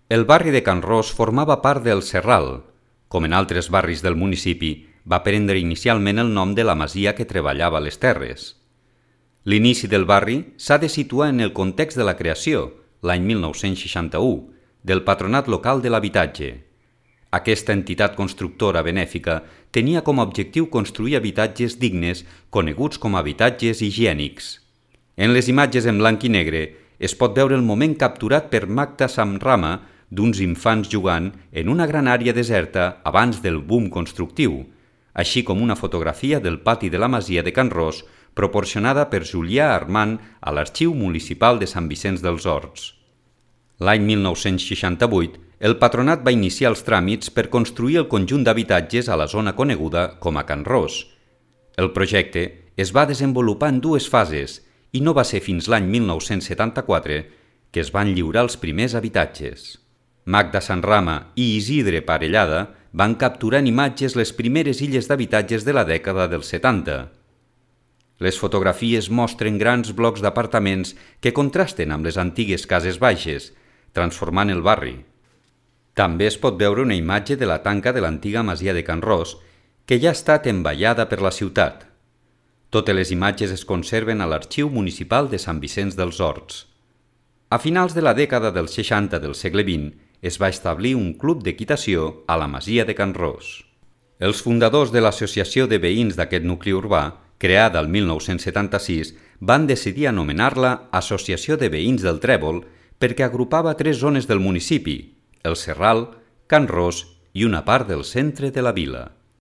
El barri de Can Ros formava part del Serral. Com en altres barris del municipi, va prendre inicialment el nom de la masia que treballava les terres. L'inici del barri s'ha de situar en el context de la creació, l'any 1961, del Patronat Local de l'Habitatge. Aquesta entitat constructora benèfica tenia com a objectiu construir habitatges dignes coneguts com a habitatges higiènics. En les imatges en blanc i negre es pot veure el moment capturat per Magda Sanrama d'uns infants jugant en una gran àrea deserta abans del boom constructiu, així com una fotografia del pati de la masia de Can Ros proporcionada per Julià Armand a l'Arxiu Municipal de Sant Vicenç dels Horts. L'any 1968, el patronat va iniciar els tràmits per construir el conjunt d'habitatges a la zona coneguda com a Can Ros. El projecte es va desenvolupar en dues fases i no va ser fins l'any 1974 que es van lliurar els primers habitatges. Magda Sanrama i Isidre Parellada van capturar en imatges les primeres illes d'habitatges de la dècada dels 70. Les fotografies mostren grans blocs d'apartaments que contrasten amb les antigues cases baixes, transformant el barri. També es pot veure una imatge de la tanca de l'antiga masia de Can Ros, que ja ha estat envallada per la ciutat. Totes les imatges es conserven a l'Arxiu Municipal de Sant Vicenç dels Horts. A finals de la dècada dels 60 del segle XX es va establir un club d'equitació a la masia de Can Ros. Els fundadors de l'Associació de Veïns d'aquest nucli urbà, creada el 1976, van decidir anomenar-la Associació de Veïns del Trèvol perquè agrupava 3 zones del municipi: el Serral, Can Ros i una part del centre de la vila.